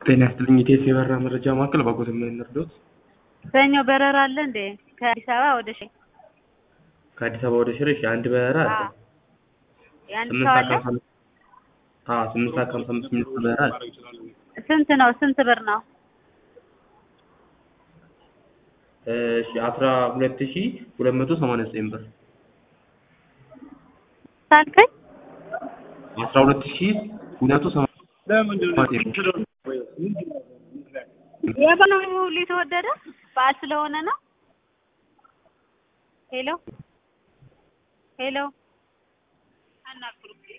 ጤና ይስጥልኝ ኢቴስ የበረራ መረጃ ማዕከል ባጎት የምንረዳዎት? ሰኞ በረራ አለ እንዴ? ከአዲስ አበባ ወደ ሽሬ። ከአዲስ አበባ ወደ ሽሬ አንድ በረራ አለ። የአንድ 8 ሰው ሰዓት አለ? ከ55 8 ሰዓት ከ55 ሚኒት በረራ አለ። ስንት ነው? ስንት ብር ነው? እሺ 12289 ብር። ሳልከኝ 12289 የበነው ሁሉ የተወደደ በዓል ስለሆነ ነው። ሄሎ ሄሎ አናግሩ